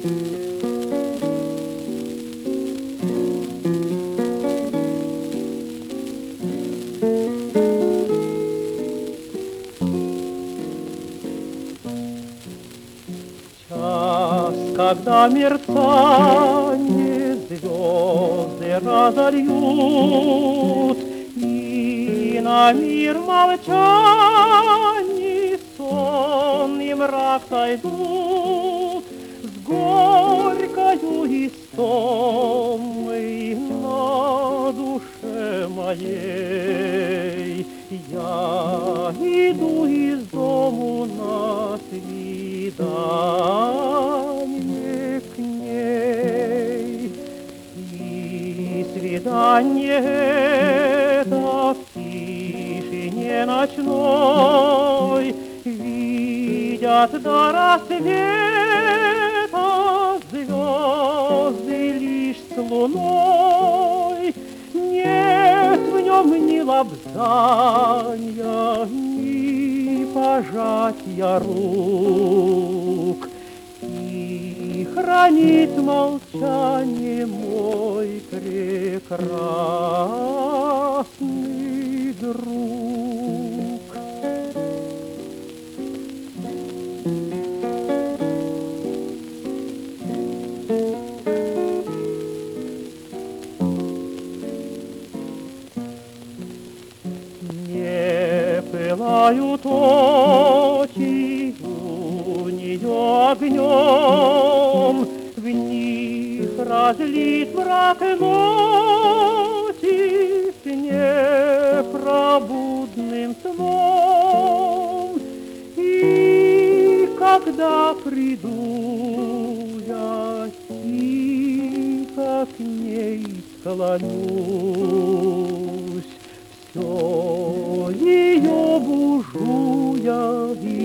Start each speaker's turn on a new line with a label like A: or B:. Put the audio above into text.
A: Когда мерцание звезды разольют, и на мир молчаний сон и мрак сойдут, с горькою истомой на душе моей я иду из дому на свидание к ней. И свидание это в тишине ночной видят до рассвета звезды лишь с луной. Нет в нем ни лобзанья, ни пожатия рук, и хранит молчание мой прекрасный друг. Не пылают очи у нее огнем, в них разлит мрак ночи с непробудным сном. И когда приду я тихо к ней склонюсь, все ее бужу я